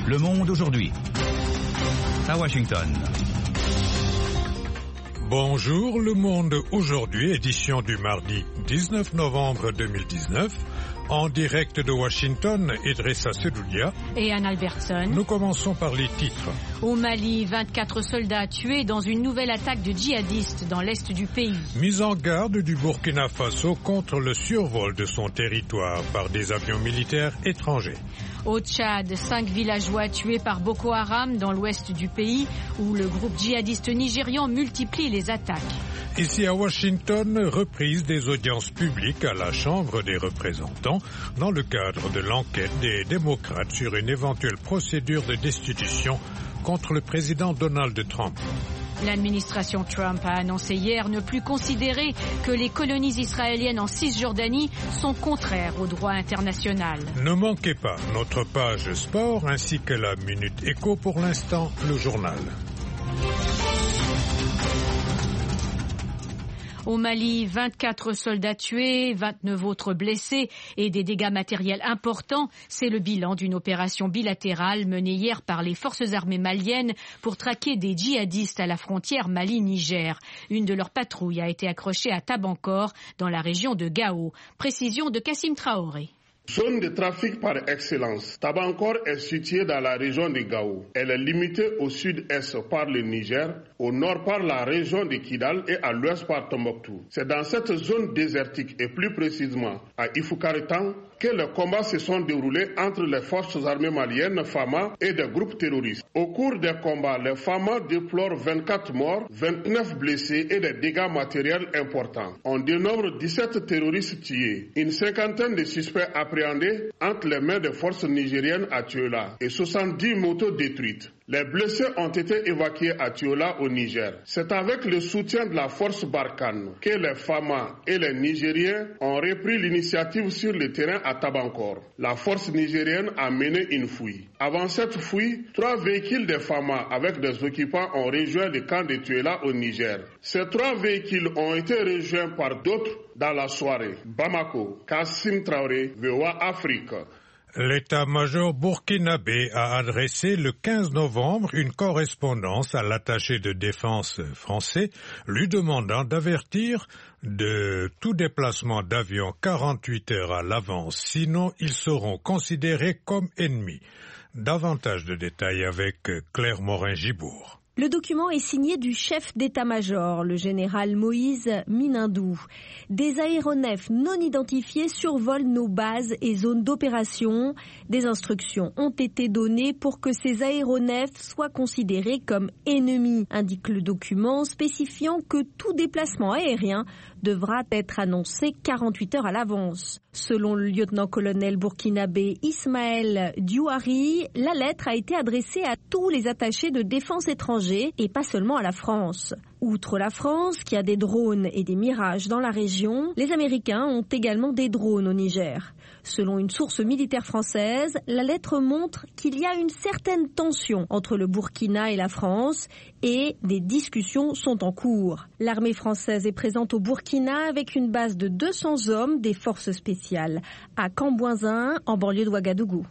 Le Monde aujourd'hui. À Washington. Bonjour, Le Monde aujourd'hui, édition du mardi 19 novembre 2019. En direct de Washington, Idrissa Sedoulia et Anne Albertson. Nous commençons par les titres. Au Mali, 24 soldats tués dans une nouvelle attaque de djihadistes dans l'est du pays. Mise en garde du Burkina Faso contre le survol de son territoire par des avions militaires étrangers. Au Tchad, 5 villageois tués par Boko Haram dans l'ouest du pays, où le groupe djihadiste nigérian multiplie les attaques. Ici à Washington, reprise des audiences publiques à la Chambre des représentants dans le cadre de l'enquête des démocrates sur une éventuelle procédure de destitution contre le président Donald Trump. L'administration Trump a annoncé hier ne plus considérer que les colonies israéliennes en Cisjordanie sont contraires au droit international. Ne manquez pas notre page sport ainsi que la Minute Éco, pour l'instant, le journal. Au Mali, 24 soldats tués, 29 autres blessés et des dégâts matériels importants. C'est le bilan d'une opération bilatérale menée hier par les forces armées maliennes pour traquer des djihadistes à la frontière Mali-Niger. Une de leurs patrouilles a été accrochée à Tabankor, dans la région de Gao. Précision de Kassim Traoré. Zone de trafic par excellence, Tabankor est située dans la région de Gao. Elle est limitée au sud-est par le Niger, au nord par la région de Kidal et à l'ouest par Tombouctou. C'est dans cette zone désertique et plus précisément à Ifukaritan que les combats se sont déroulés entre les forces armées maliennes FAMA et des groupes terroristes. Au cours des combats, les FAMA déplorent 24 morts, 29 blessés et des dégâts matériels importants. On dénombre 17 terroristes tués, une cinquantaine de suspects appréhendés entre les mains des forces nigériennes à Tiola et 70 motos détruites. Les blessés ont été évacués à Tiola au Niger. C'est avec le soutien de la force Barkhane que les FAMA et les Nigériens ont repris l'initiative sur le terrain à Tabankor. La force nigérienne a mené une fouille. Avant cette fouille, 3 véhicules des FAMA avec des occupants ont rejoint le camp de Tiola au Niger. Ces 3 véhicules ont été rejoints par d'autres dans la soirée. Bamako, Kassim Traoré, VOA Afrique. L'état-major burkinabé a adressé le 15 novembre une correspondance à l'attaché de défense français lui demandant d'avertir de tout déplacement d'avion 48 heures à l'avance, sinon ils seront considérés comme ennemis. Davantage de détails avec Claire Morin-Gibourg. Le document est signé du chef d'état-major, le général Moïse Minindou. Des aéronefs non identifiés survolent nos bases et zones d'opération. Des instructions ont été données pour que ces aéronefs soient considérés comme ennemis, indique le document, spécifiant que tout déplacement aérien devra être annoncé 48 heures à l'avance. Selon le lieutenant-colonel burkinabé Ismaël Diouari, la lettre a été adressée à tous les attachés de défense étrangers et pas seulement à la France. Outre la France, qui a des drones et des Mirages dans la région, les Américains ont également des drones au Niger. Selon une source militaire française, la lettre montre qu'il y a une certaine tension entre le Burkina et la France et des discussions sont en cours. L'armée française est présente au Burkina avec une base de 200 hommes des forces spéciales à Cambouinzin, en banlieue de Ouagadougou.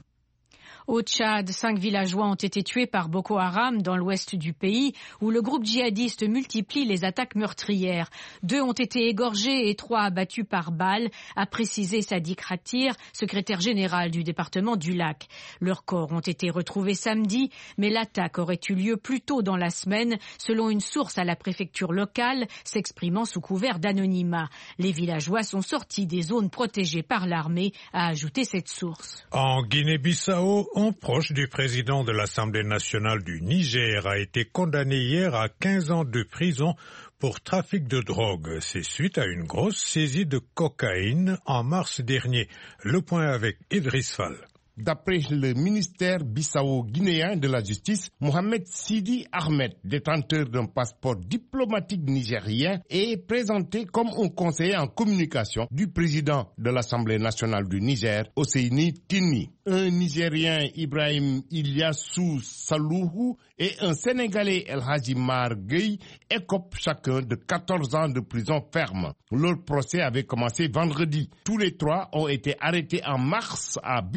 Au Tchad, 5 villageois ont été tués par Boko Haram dans l'ouest du pays, où le groupe djihadiste multiplie les attaques meurtrières. 2 ont été égorgés et 3 abattus par balles, a précisé Sadiq Khatir, secrétaire général du département du Lac. Leurs corps ont été retrouvés samedi, mais l'attaque aurait eu lieu plus tôt dans la semaine, selon une source à la préfecture locale, s'exprimant sous couvert d'anonymat. Les villageois sont sortis des zones protégées par l'armée, a ajouté cette source. En Guinée-Bissau, un proche du président de l'Assemblée nationale du Niger a été condamné hier à 15 ans de prison pour trafic de drogue. C'est suite à une grosse saisie de cocaïne en mars dernier. Le point avec Idriss Fall. D'après le ministère bissau-guinéen de la Justice, Mohamed Sidi Ahmed, détenteur d'un passeport diplomatique nigérien, est présenté comme un conseiller en communication du président de l'Assemblée nationale du Niger, Hosseini Tini. Un Nigérien, Ibrahim Ilyassou Salouhou, et un Sénégalais, El Hadji Mar Gueye, écopent chacun de 14 ans de prison ferme. Leur procès avait commencé vendredi. Tous les 3 ont été arrêtés en mars à Bissau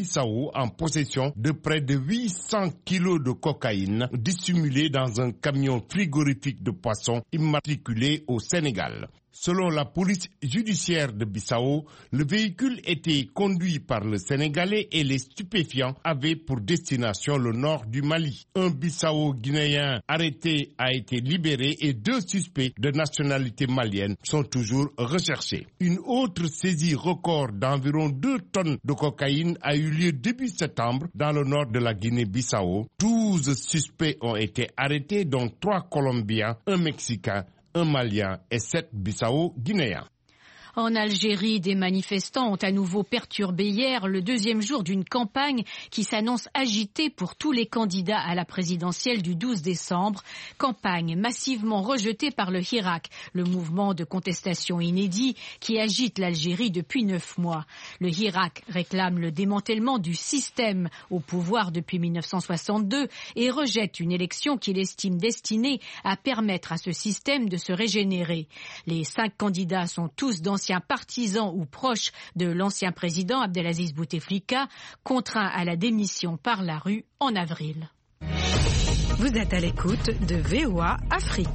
Bissau en possession de près de 800 kilos de cocaïne dissimulée dans un camion frigorifique de poissons immatriculé au Sénégal. Selon la police judiciaire de Bissau, le véhicule était conduit par le Sénégalais et les stupéfiants avaient pour destination le nord du Mali. Un Bissau-Guinéen arrêté a été libéré et 2 suspects de nationalité malienne sont toujours recherchés. Une autre saisie record d'environ 2 tonnes de cocaïne a eu lieu début septembre dans le nord de la Guinée-Bissau. 12 suspects ont été arrêtés, dont 3 Colombiens, un Mexicain, un Malien et 7 Bissau-Guinéens. En Algérie, des manifestants ont à nouveau perturbé hier le 2e jour d'une campagne qui s'annonce agitée pour tous les candidats à la présidentielle du 12 décembre. Campagne massivement rejetée par le Hirak, le mouvement de contestation inédit qui agite l'Algérie depuis 9 mois. Le Hirak réclame le démantèlement du système au pouvoir depuis 1962 et rejette une élection qu'il estime destinée à permettre à ce système de se régénérer. Les 5 candidats sont tous d'anciens partisans ou proches de l'ancien président Abdelaziz Bouteflika, contraint à la démission par la rue en avril. Vous êtes à l'écoute de VOA Afrique.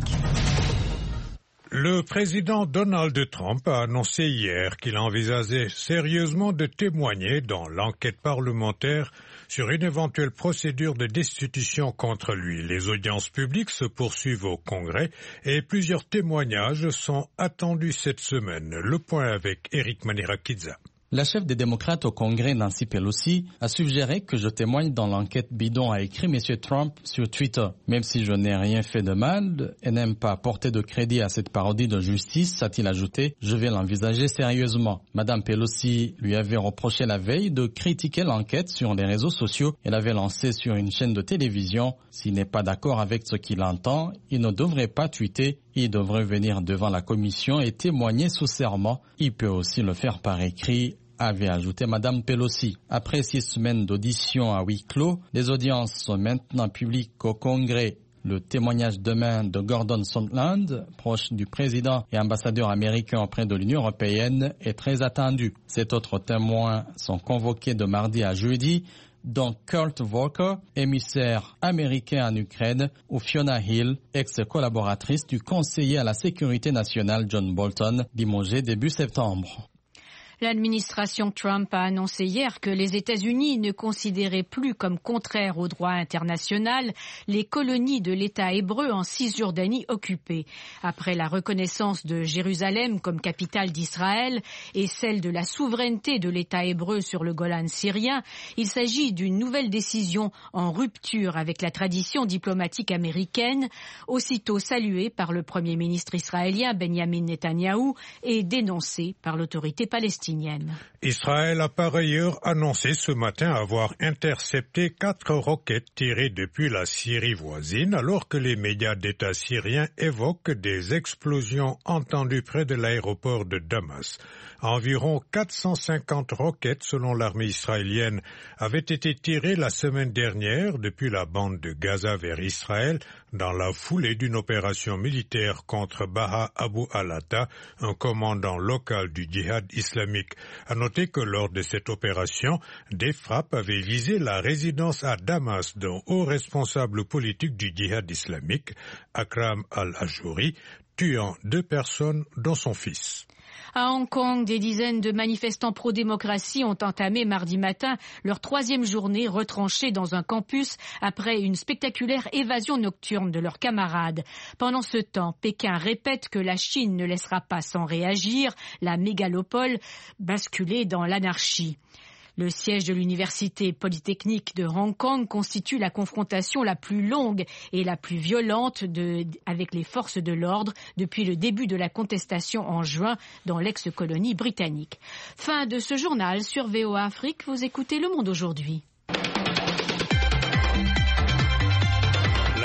Le président Donald Trump a annoncé hier qu'il envisageait sérieusement de témoigner dans l'enquête parlementaire sur une éventuelle procédure de destitution contre lui. Les audiences publiques se poursuivent au Congrès et plusieurs témoignages sont attendus cette semaine. Le point avec Eric Manirakidza. La chef des démocrates au Congrès, Nancy Pelosi, a suggéré que je témoigne dans l'enquête bidon, a écrit M. Trump sur Twitter. Même si je n'ai rien fait de mal et n'aime pas porter de crédit à cette parodie de justice, a-t-il ajouté, je vais l'envisager sérieusement. Madame Pelosi lui avait reproché la veille de critiquer l'enquête sur les réseaux sociaux. Elle avait lancé sur une chaîne de télévision. S'il n'est pas d'accord avec ce qu'il entend, il ne devrait pas tweeter. Il devrait venir devant la commission et témoigner sous serment. Il peut aussi le faire par écrit, avait ajouté Madame Pelosi. Après 6 semaines d'audition à huis clos, les audiences sont maintenant publiques au Congrès. Le témoignage demain de Gordon Sondland, proche du président et ambassadeur américain auprès de l'Union européenne, est très attendu. 7 autres témoins sont convoqués de mardi à jeudi, dont Kurt Volker, émissaire américain en Ukraine, ou Fiona Hill, ex-collaboratrice du conseiller à la sécurité nationale John Bolton, limogé début septembre. L'administration Trump a annoncé hier que les États-Unis ne considéraient plus comme contraires au droit international les colonies de l'État hébreu en Cisjordanie occupée. Après la reconnaissance de Jérusalem comme capitale d'Israël et celle de la souveraineté de l'État hébreu sur le Golan syrien, il s'agit d'une nouvelle décision en rupture avec la tradition diplomatique américaine, aussitôt saluée par le Premier ministre israélien Benjamin Netanyahou et dénoncée par l'autorité palestinienne. Israël a par ailleurs annoncé ce matin avoir intercepté 4 roquettes tirées depuis la Syrie voisine, alors que les médias d'État syriens évoquent des explosions entendues près de l'aéroport de Damas. Environ 450 roquettes, selon l'armée israélienne, avaient été tirées la semaine dernière depuis la bande de Gaza vers Israël, dans la foulée d'une opération militaire contre Baha Abu al-Atta, un commandant local du djihad islamique. À noter que lors de cette opération, des frappes avaient visé la résidence à Damas d'un haut responsable politique du djihad islamique, Akram al-Ajouri, tuant 2 personnes dont son fils. À Hong Kong, des dizaines de manifestants pro-démocratie ont entamé mardi matin leur 3e journée retranchée dans un campus après une spectaculaire évasion nocturne de leurs camarades. Pendant ce temps, Pékin répète que la Chine ne laissera pas sans réagir la mégalopole basculer dans l'anarchie. Le siège de l'université polytechnique de Hong Kong constitue la confrontation la plus longue et la plus violente avec les forces de l'ordre depuis le début de la contestation en juin dans l'ex-colonie britannique. Fin de ce journal sur VOA Afrique. Vous écoutez Le Monde aujourd'hui.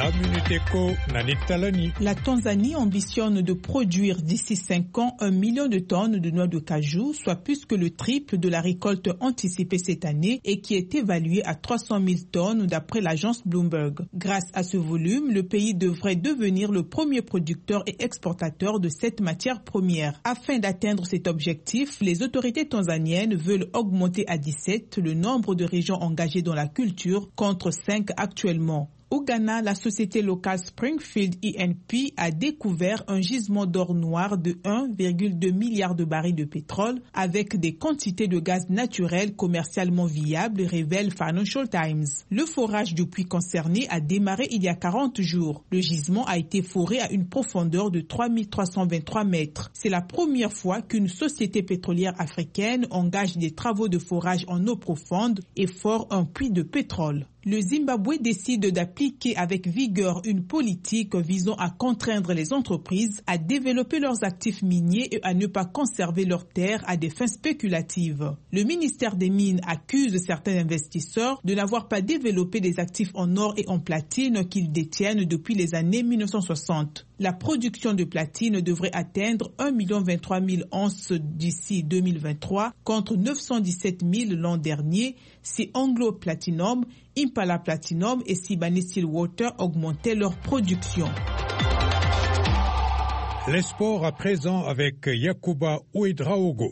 La Minute Éco, Nanit Talani. La Tanzanie ambitionne de produire d'ici 5 ans 1 million de tonnes de noix de cajou, soit plus que le triple de la récolte anticipée cette année et qui est évaluée à 300 000 tonnes d'après l'agence Bloomberg. Grâce à ce volume, le pays devrait devenir le premier producteur et exportateur de cette matière première. Afin d'atteindre cet objectif, les autorités tanzaniennes veulent augmenter à 17 le nombre de régions engagées dans la culture contre 5 actuellement. Au Ghana, la société locale Springfield E&P a découvert un gisement d'or noir de 1,2 milliard de barils de pétrole avec des quantités de gaz naturel commercialement viables, révèle Financial Times. Le forage du puits concerné a démarré il y a 40 jours. Le gisement a été foré à une profondeur de 3323 mètres. C'est la première fois qu'une société pétrolière africaine engage des travaux de forage en eau profonde et fore un puits de pétrole. Le Zimbabwe décide d'appliquer avec vigueur une politique visant à contraindre les entreprises à développer leurs actifs miniers et à ne pas conserver leurs terres à des fins spéculatives. Le ministère des Mines accuse certains investisseurs de n'avoir pas développé des actifs en or et en platine qu'ils détiennent depuis les années 1960. La production de platine devrait atteindre 1 23 000 onces d'ici 2023 contre 917 000 l'an dernier si Anglo Platinum, Impala Platinum et Sibanye Stillwater augmentaient leur production. Les sports à présent avec Yacouba Ouedraogo.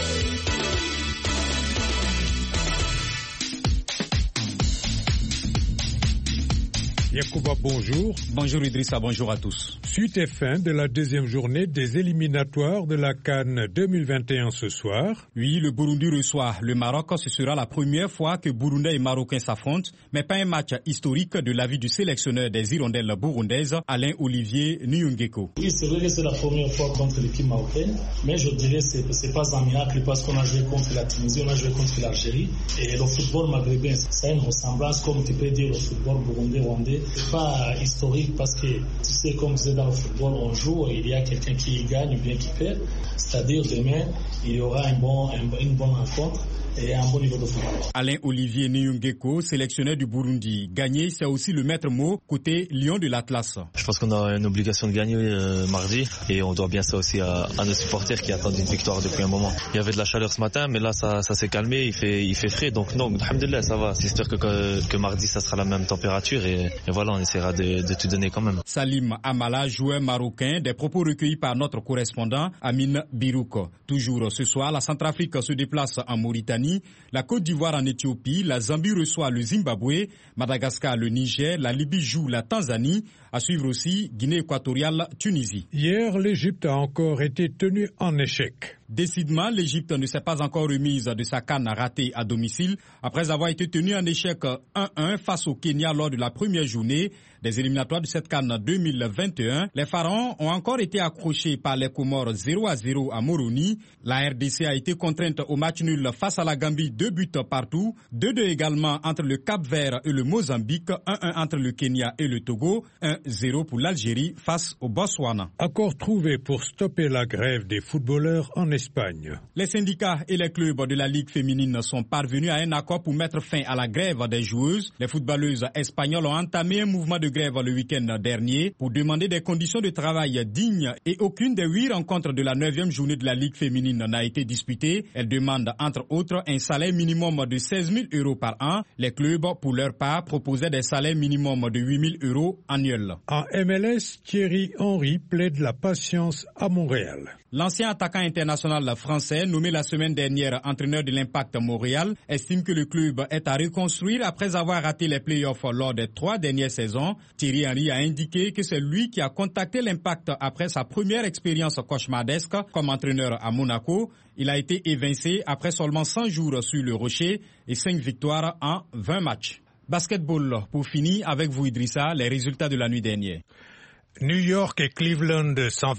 Yacouba, bonjour. Bonjour Idrissa, bonjour à tous. Suite et fin de la deuxième journée des éliminatoires de la CAN 2021 ce soir. Oui, le Burundi reçoit le Maroc. Ce sera la première fois que Burundais et Marocains s'affrontent, mais pas un match historique de l'avis du sélectionneur des Hirondelles burundaises, Alain-Olivier Nyungeko. Oui, c'est vrai que c'est la première fois contre l'équipe marocaine, mais je dirais que c'est pas un miracle parce qu'on a joué contre la Tunisie, on a joué contre l'Algérie, et le football maghrébin, ça a une ressemblance, comme tu peux dire, au football burundais-rwandais. C'est pas historique parce que, tu sais, comme c'est dans le football, on joue et il y a quelqu'un qui gagne ou bien qui perd. C'est-à-dire, demain, il y aura une bonne rencontre et un bon niveau de football. Alain-Olivier Nyungeko, sélectionneur du Burundi. Gagner, c'est aussi le maître mot côté Lion de l'Atlas. Je pense qu'on a une obligation de gagner mardi et on doit bien ça aussi à nos supporters qui attendent une victoire depuis un moment. Il y avait de la chaleur ce matin, mais là, ça s'est calmé, il fait frais. Donc non, alhamdoulilah, ça va. C'est sûr que mardi, ça sera la même température et voilà, on essaiera de tout donner quand même. Salim Amala, joueur marocain, des propos recueillis par notre correspondant Amine Birouk. Toujours ce soir, la Centrafrique se déplace en Mauritanie, la Côte d'Ivoire en Éthiopie, la Zambie reçoit le Zimbabwe, Madagascar le Niger, la Libye joue la Tanzanie, à suivre aussi Guinée équatoriale, Tunisie. Hier, l'Égypte a encore été tenue en échec. Décidément, l'Égypte ne s'est pas encore remise de sa CAN ratée à domicile après avoir été tenue en échec 1-1 face au Kenya lors de la première journée des éliminatoires de cette CAN 2021. Les Pharaons ont encore été accrochés par les Comores 0-0 à Moroni. La RDC a été contrainte au match nul face à la Gambie, 2 buts partout, 2-2 également entre le Cap-Vert et le Mozambique, 1-1 entre le Kenya et le Togo, 1-0 pour l'Algérie face au Botswana. Accord trouvé pour stopper la grève des footballeurs en Espagne. Les syndicats et les clubs de la Ligue féminine sont parvenus à un accord pour mettre fin à la grève des joueuses. Les footballeuses espagnoles ont entamé un mouvement de grève le week-end dernier pour demander des conditions de travail dignes et aucune des 8 rencontres de la 9e journée de la Ligue féminine n'a été disputée. Elles demandent entre autres un salaire minimum de 16 000 € par an. Les clubs, pour leur part, proposaient des salaires minimum de 8 000 € annuels. En MLS, Thierry Henry plaide la patience à Montréal. L'ancien attaquant international français, nommé la semaine dernière entraîneur de l'Impact Montréal, estime que le club est à reconstruire après avoir raté les playoffs lors des 3 dernières saisons. Thierry Henry a indiqué que c'est lui qui a contacté l'Impact après sa première expérience cauchemardesque comme entraîneur à Monaco. Il a été évincé après seulement 100 jours sur le rocher et 5 victoires en 20 matchs. Basketball, pour finir avec vous Idrissa, les résultats de la nuit dernière. New York et Cleveland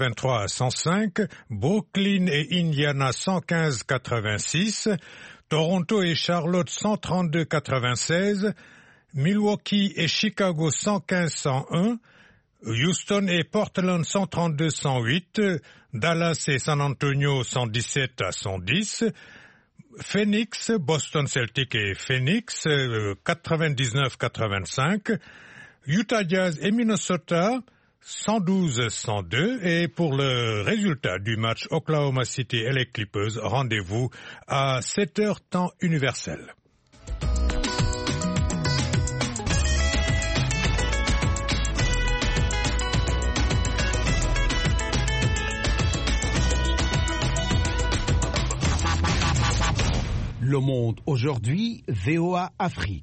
123-105, Brooklyn et Indiana 115-86, Toronto et Charlotte 132-96, Milwaukee et Chicago 115-101, Houston et Portland 132-108, Dallas et San Antonio 117-110, Phoenix, Boston Celtics et Phoenix 99-85, Utah Jazz et Minnesota 112-102 et pour le résultat du match Oklahoma City et les Clippers, rendez-vous à 7h temps universel. Le Monde aujourd'hui, VOA Afrique.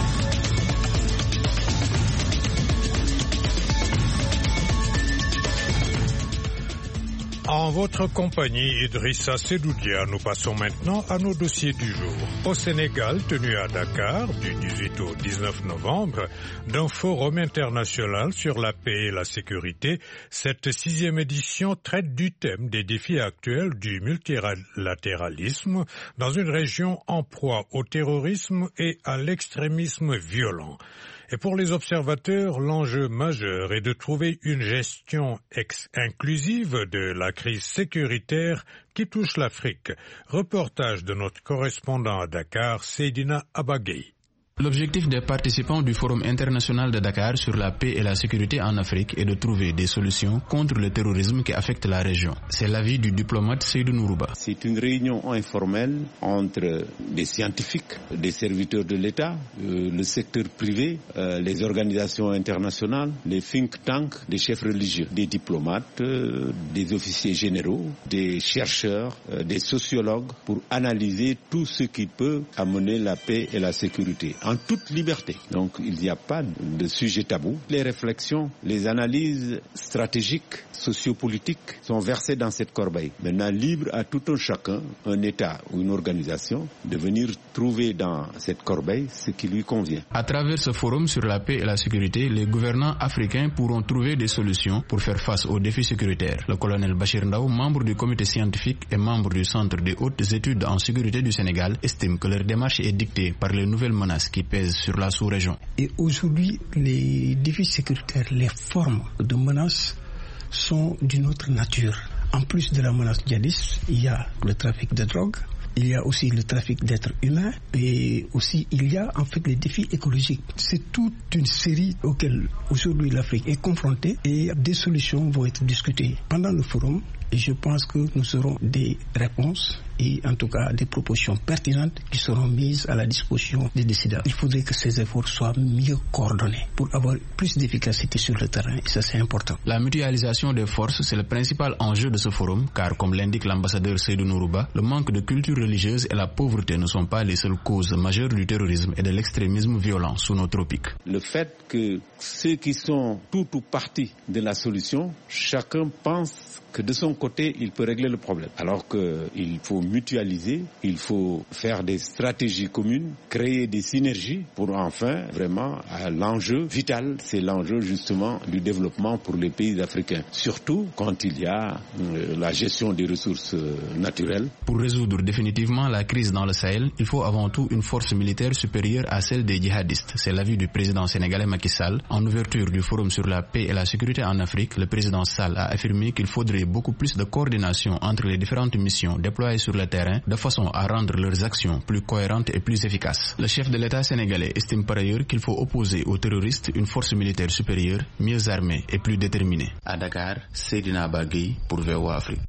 En votre compagnie, Idrissa Sedoudia, nous passons maintenant à nos dossiers du jour. Au Sénégal, tenu à Dakar, du 18 au 19 novembre, d'un forum international sur la paix et la sécurité, cette 6e édition traite du thème des défis actuels du multilatéralisme dans une région en proie au terrorisme et à l'extrémisme violent. Et pour les observateurs, l'enjeu majeur est de trouver une gestion inclusive de la crise sécuritaire qui touche l'Afrique. Reportage de notre correspondant à Dakar, Seydina Abagay. L'objectif des participants du Forum international de Dakar sur la paix et la sécurité en Afrique est de trouver des solutions contre le terrorisme qui affecte la région. C'est l'avis du diplomate Seydou Nourouba. C'est une réunion informelle entre des scientifiques, des serviteurs de l'État, le secteur privé, les organisations internationales, les think tanks, des chefs religieux, des diplomates, des officiers généraux, des chercheurs, des sociologues pour analyser tout ce qui peut amener la paix et la sécurité. En toute liberté. Donc il n'y a pas de sujet tabou. Les réflexions, les analyses stratégiques, sociopolitiques sont versées dans cette corbeille. Maintenant, libre à tout un chacun, un État ou une organisation, de venir trouver dans cette corbeille ce qui lui convient. À travers ce forum sur la paix et la sécurité, les gouvernants africains pourront trouver des solutions pour faire face aux défis sécuritaires. Le colonel Bachir Ndao, membre du comité scientifique et membre du Centre des hautes études en sécurité du Sénégal, estime que leur démarche est dictée par les nouvelles menaces qui pèsent sur la sous-région. Et aujourd'hui, les défis sécuritaires, les formes de menaces sont d'une autre nature. En plus de la menace djihadiste, il y a le trafic de drogue, il y a aussi le trafic d'êtres humains et aussi il y a en fait les défis écologiques. C'est toute une série auxquelles aujourd'hui l'Afrique est confrontée et des solutions vont être discutées pendant le forum. Et je pense que nous aurons des réponses et en tout cas des propositions pertinentes qui seront mises à la disposition des décideurs. Il faudrait que ces efforts soient mieux coordonnés pour avoir plus d'efficacité sur le terrain et ça c'est important. La mutualisation des forces, c'est le principal enjeu de ce forum car comme l'indique l'ambassadeur Seydou Nourouba, le manque de culture religieuse et la pauvreté ne sont pas les seules causes majeures du terrorisme et de l'extrémisme violent sous nos tropiques. Le fait que ceux qui sont tout ou partie de la solution, chacun pense que de son côté, il peut régler le problème. Alors qu'il faut mutualiser, il faut faire des stratégies communes, créer des synergies pour enfin, vraiment, l'enjeu vital, c'est l'enjeu justement du développement pour les pays africains. Surtout quand il y a la gestion des ressources naturelles. Pour résoudre définitivement la crise dans le Sahel, il faut avant tout une force militaire supérieure à celle des djihadistes. C'est l'avis du président sénégalais Macky Sall. En ouverture du forum sur la paix et la sécurité en Afrique, le président Sall a affirmé qu'il faudrait beaucoup plus de coordination entre les différentes missions déployées sur le terrain de façon à rendre leurs actions plus cohérentes et plus efficaces. Le chef de l'État sénégalais estime par ailleurs qu'il faut opposer aux terroristes une force militaire supérieure, mieux armée et plus déterminée. À Dakar, Seydina Bagui pour VOA Afrique.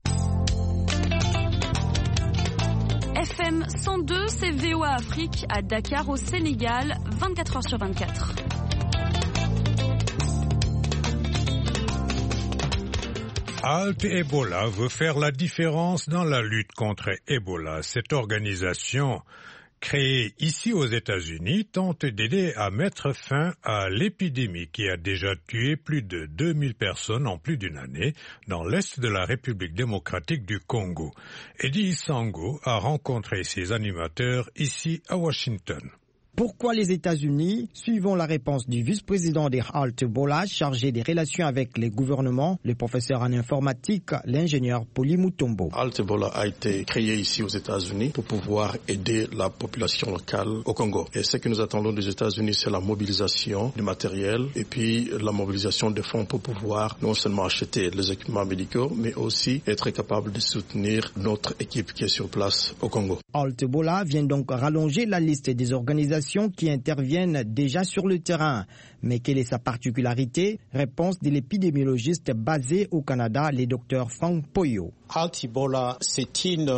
FM 102, c'est VOA Afrique à Dakar au Sénégal, 24h sur 24. Halt Ebola veut faire la différence dans la lutte contre Ebola. Cette organisation, créée ici aux États-Unis, tente d'aider à mettre fin à l'épidémie qui a déjà tué plus de 2000 personnes en plus d'une année dans l'est de la République démocratique du Congo. Eddie Isango a rencontré ses animateurs ici à Washington. Pourquoi les États-Unis? Suivons la réponse du vice-président des Halt Ebola, chargé des relations avec les gouvernements, le professeur en informatique, l'ingénieur Poli Mutombo. Halt Ebola a été créé ici aux États-Unis pour pouvoir aider la population locale au Congo. Et ce que nous attendons des États-Unis, c'est la mobilisation du matériel et puis la mobilisation des fonds pour pouvoir non seulement acheter les équipements médicaux, mais aussi être capable de soutenir notre équipe qui est sur place au Congo. Halt Ebola vient donc rallonger la liste des organisations populations qui interviennent déjà sur le terrain. Mais quelle est sa particularité? Réponse de l'épidémiologiste basé au Canada, le Dr Fang Poyo. Alt-Ebola, c'est une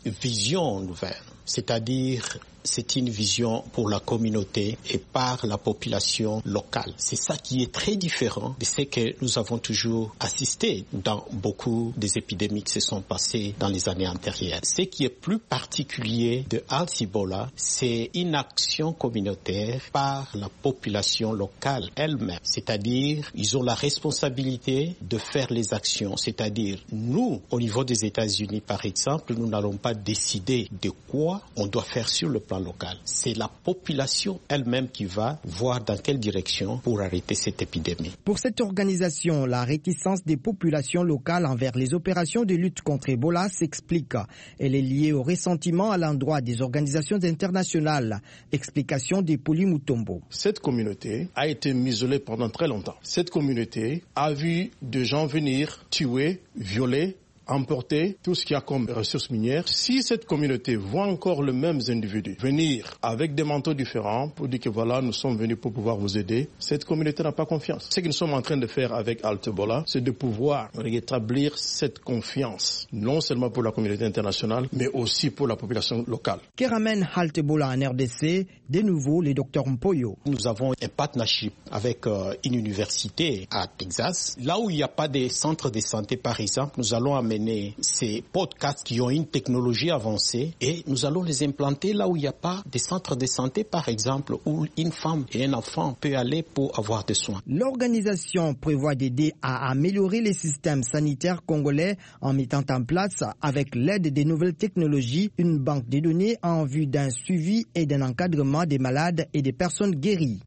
vision nouvelle, c'est-à-dire c'est une vision pour la communauté et par la population locale. C'est ça qui est très différent de ce que nous avons toujours assisté dans beaucoup des épidémies qui se sont passées dans les années antérieures. Ce qui est plus particulier de Alt-Ebola, c'est une action communautaire par la population locale elle-même. C'est-à-dire, ils ont la responsabilité de faire les actions. C'est-à-dire, nous, au niveau des États-Unis, par exemple, nous n'allons pas décider de quoi on doit faire sur le plan local. C'est la population elle-même qui va voir dans quelle direction pour arrêter cette épidémie. Pour cette organisation, la réticence des populations locales envers les opérations de lutte contre Ebola s'explique. Elle est liée au ressentiment à l'endroit des organisations internationales. Explication de Poli Mutombo. Cette communauté a été isolée pendant très longtemps. Cette communauté a vu des gens venir tuer, violer, emporter tout ce qu'il y a comme ressources minières. Si cette communauté voit encore les mêmes individus venir avec des manteaux différents pour dire que voilà, nous sommes venus pour pouvoir vous aider, cette communauté n'a pas confiance. Ce que nous sommes en train de faire avec Alt-Ebola, c'est de pouvoir rétablir cette confiance, non seulement pour la communauté internationale, mais aussi pour la population locale. Que ramène Alt-Ebola en RDC? De nouveau, le Dr Mpoyo. Nous avons un partnership avec une université à Texas. Là où il n'y a pas de centre de santé, par exemple, nous allons amener ces podcasts qui ont une technologie avancée et nous allons les implanter là où il n'y a pas de centre de santé, par exemple, où une femme et un enfant peuvent aller pour avoir des soins. L'organisation prévoit d'aider à améliorer les systèmes sanitaires congolais en mettant en place, avec l'aide des nouvelles technologies, une banque de données en vue d'un suivi et d'un encadrement des malades et des personnes guéries.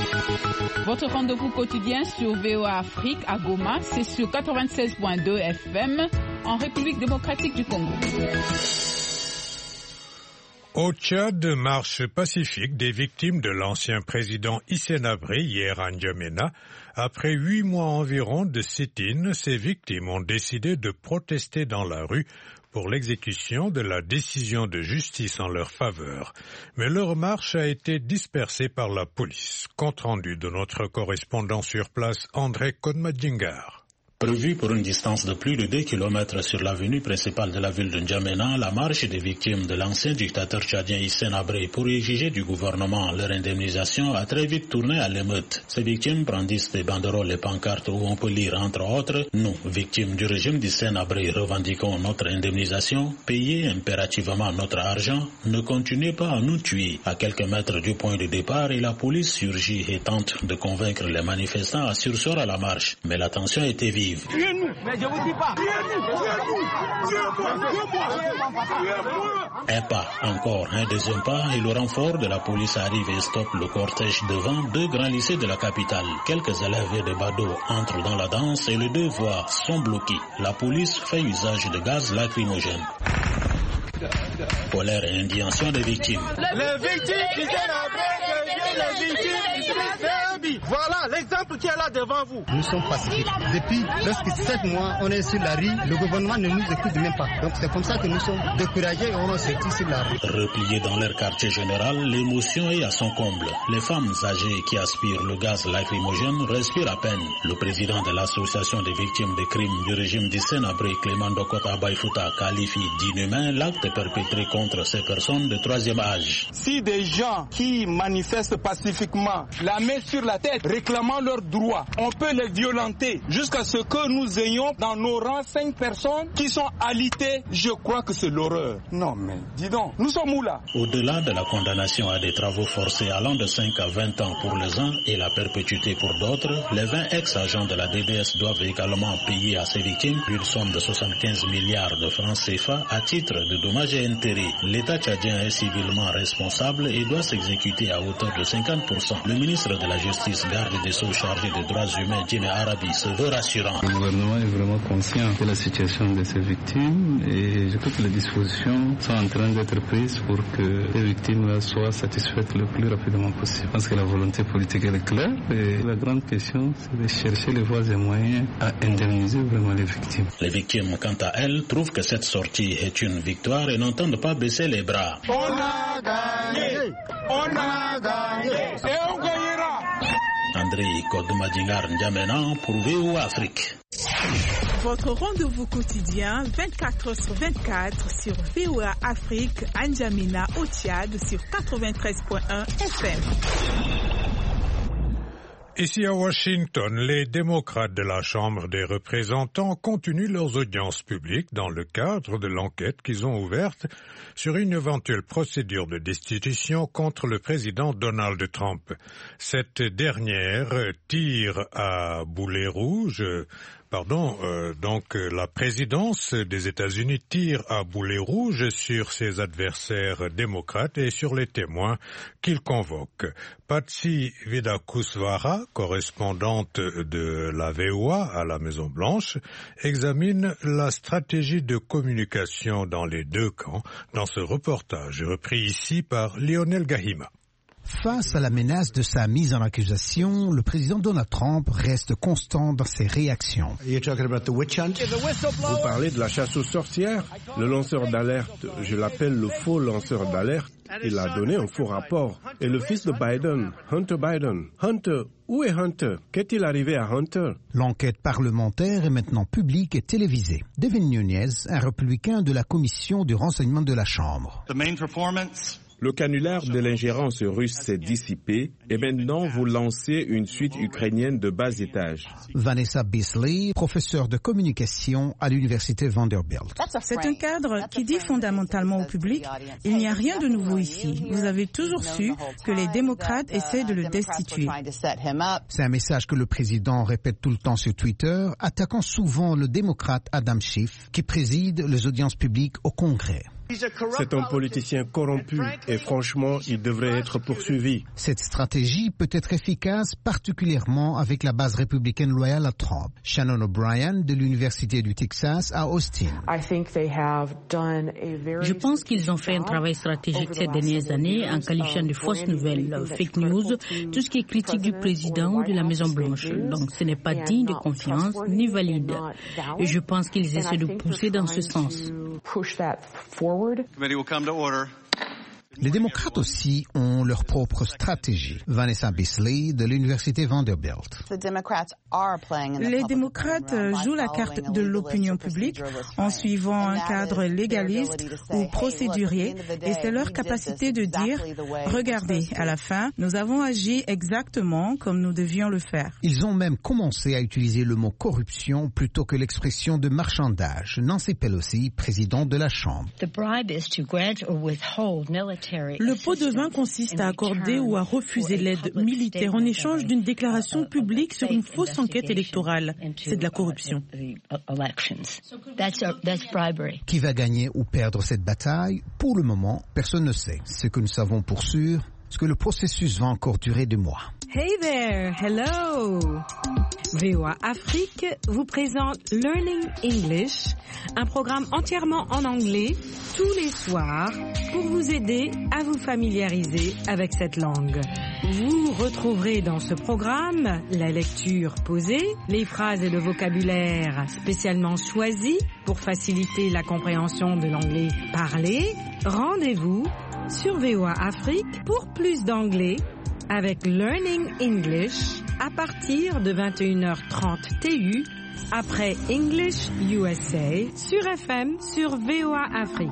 Votre rendez-vous quotidien sur VOA Afrique à Goma, c'est sur 96.2 FM en République démocratique du Congo. Au Tchad, marche pacifique des victimes de l'ancien président Hissène Habré hier à N'Djamena. Après 8 mois environ de sit-in, ces victimes ont décidé de protester dans la rue pour l'exécution de la décision de justice en leur faveur. Mais leur marche a été dispersée par la police. Compte rendu de notre correspondant sur place, André Kodmadjingar. Prévu pour une distance de plus de 2 km sur l'avenue principale de la ville de N'Djamena, la marche des victimes de l'ancien dictateur tchadien Hissène Habré pour exiger du gouvernement leur indemnisation a très vite tourné à l'émeute. Ces victimes brandissent des banderoles et pancartes où on peut lire entre autres « Nous, victimes du régime d'Hissène Habré, revendiquons notre indemnisation, payez impérativement notre argent, ne continuez pas à nous tuer ». À quelques mètres du point de départ, et la police surgit et tente de convaincre les manifestants à surseoir à la marche. Mais la tension était vive. Tuez-nous, mais je vous dis pas. Un pas, encore un deuxième pas, et le renfort de la police arrive et stoppe le cortège devant 2 grands lycées de la capitale. Quelques élèves et des badauds entrent dans la danse et les 2 voies sont bloquées. La police fait usage de gaz lacrymogène. Colère et indignation des victimes. Les victimes, les victimes, voilà l'exemple qui est là devant vous. Nous sommes pacifiques. Depuis presque 7 mois, on est sur la rue. Le gouvernement ne nous écoute même pas. Donc c'est comme ça que nous sommes découragés et on est sortis sur la rue. Repliés dans leur quartier général, l'émotion est à son comble. Les femmes âgées qui aspirent le gaz lacrymogène respirent à peine. Le président de l'association des victimes des crimes du régime d'Hissène Habré, Clément Dokota Baïfouta, qualifie d'inhumain l'acte perpétré contre ces personnes de 3e âge. Si des gens qui manifestent pacifiquement, la main sur la tête, réclamant leurs droits, on peut les violenter jusqu'à ce que nous ayons dans nos rangs 5 personnes qui sont alitées, je crois que c'est l'horreur. Non mais dis donc, nous sommes où là? Au-delà de la condamnation à des travaux forcés allant de 5 à 20 ans pour les uns et la perpétuité pour d'autres, les 20 ex-agents de la DDS doivent également payer à ces victimes une somme de 75 milliards de francs CFA à titre de dommages et intérêts. L'État tchadien est civilement responsable et doit s'exécuter à hauteur de 50%. Le ministre de la Justice, garde des Sceaux chargé des droits humains, Jimé Arabi, se veut rassurant. Le gouvernement est vraiment conscient de la situation de ces victimes et je crois que les dispositions sont en train d'être prises pour que les victimes soient satisfaites le plus rapidement possible. Je pense que la volonté politique elle est claire et la grande question c'est de chercher les voies et moyens à indemniser vraiment les victimes. Les victimes, quant à elles, trouvent que cette sortie est une victoire et n'entendent pas baisser les bras. On a gagné! On a gagné et on gagnera. André Kodumadingar N'Djamena pour VOA Afrique. Votre rendez-vous quotidien 24h/24 sur VOA Afrique, N'Djamena au Tchad sur 93.1 FM. Ici à Washington, les démocrates de la Chambre des représentants continuent leurs audiences publiques dans le cadre de l'enquête qu'ils ont ouverte sur une éventuelle procédure de destitution contre le président Donald Trump. Cette dernière tire à boulet rouge. Donc la présidence des États-Unis tire à boulet rouge sur ses adversaires démocrates et sur les témoins qu'il convoque. Patsy Widakuswara, correspondante de la VOA à la Maison-Blanche, examine la stratégie de communication dans les deux camps dans ce reportage repris ici par Lionel Gahima. Face à la menace de sa mise en accusation, le président Donald Trump reste constant dans ses réactions. Vous parlez de la chasse aux sorcières? Le lanceur d'alerte, je l'appelle le faux lanceur d'alerte. Il a donné un faux rapport. Et le fils de Biden, Hunter Biden. Hunter, où est Hunter? Qu'est-il arrivé à Hunter? L'enquête parlementaire est maintenant publique et télévisée. Devin Nunes, un républicain de la commission du renseignement de la Chambre. Le canular de l'ingérence russe s'est dissipé et maintenant vous lancez une suite ukrainienne de bas étage. Vanessa Beasley, professeure de communication à l'université Vanderbilt. C'est un cadre qui dit fondamentalement au public, il n'y a rien de nouveau ici. Vous avez toujours su que les démocrates essaient de le destituer. C'est un message que le président répète tout le temps sur Twitter, attaquant souvent le démocrate Adam Schiff, qui préside les audiences publiques au Congrès. C'est un politicien corrompu et franchement, il devrait être poursuivi. Cette stratégie peut être efficace, particulièrement avec la base républicaine loyale à Trump. Shannon O'Brien de l'Université du Texas à Austin. Je pense qu'ils ont fait un travail stratégique ces dernières années en qualifiant de fausses nouvelles, fake news, tout ce qui est critique du président ou de la Maison-Blanche. Donc ce n'est pas digne de confiance ni valide. Et je pense qu'ils essaient de pousser dans ce sens. Les démocrates aussi ont leur propre stratégie. Vanessa Beasley de l'université Vanderbilt. Les démocrates jouent la carte de l'opinion publique en suivant un cadre légaliste ou procédurier et c'est leur capacité de dire « Regardez, à la fin, nous avons agi exactement comme nous devions le faire ». Ils ont même commencé à utiliser le mot corruption plutôt que l'expression de marchandage. Nancy Pelosi, présidente de la Chambre. Le pot de vin consiste à accorder ou à refuser l'aide militaire en échange d'une déclaration publique sur une fausse enquête électorale. C'est de la corruption. Qui va gagner ou perdre cette bataille? Pour le moment, personne ne sait. Ce que nous savons pour sûr, c'est que le processus va encore durer des mois. Hey there, hello! VOA Afrique vous présente Learning English, un programme entièrement en anglais, tous les soirs, pour vous aider à vous familiariser avec cette langue. Vous retrouverez dans ce programme la lecture posée, les phrases et le vocabulaire spécialement choisis pour faciliter la compréhension de l'anglais parlé. Rendez-vous sur VOA Afrique pour plus d'anglais avec Learning English à partir de 21h30 TU après English USA sur FM sur VOA Afrique.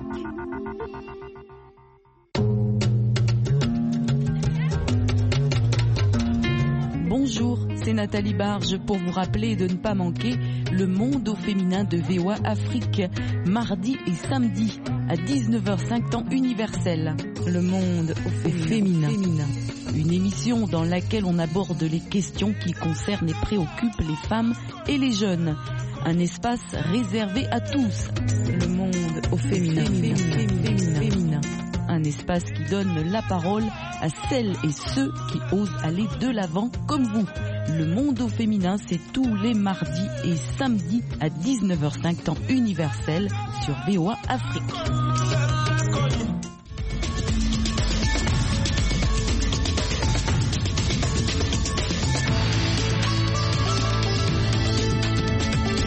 Bonjour, c'est Nathalie Barge pour vous rappeler de ne pas manquer le monde au féminin de VOA Afrique, mardi et samedi à 19h05 temps universel. Le monde au féminin. Une émission dans laquelle on aborde les questions qui concernent et préoccupent les femmes et les jeunes. Un espace réservé à tous. Le monde au féminin. Un espace qui donne la parole à celles et ceux qui osent aller de l'avant comme vous. Le monde au féminin, c'est tous les mardis et samedis à 19h05 temps universel sur VOA Afrique.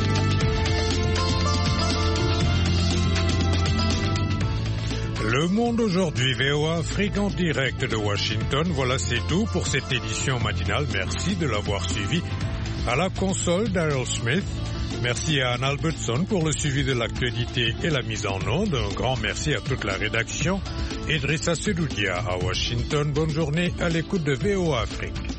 Le monde Monde aujourd'hui, VOA Afrique en direct de Washington. Voilà, c'est tout pour cette édition matinale. Merci de l'avoir suivi. À la console, Daryl Smith. Merci à Anne Albertson pour le suivi de l'actualité et la mise en onde. Un grand merci à toute la rédaction. Idrissa Sedoudia à Washington. Bonne journée à l'écoute de VOA Afrique.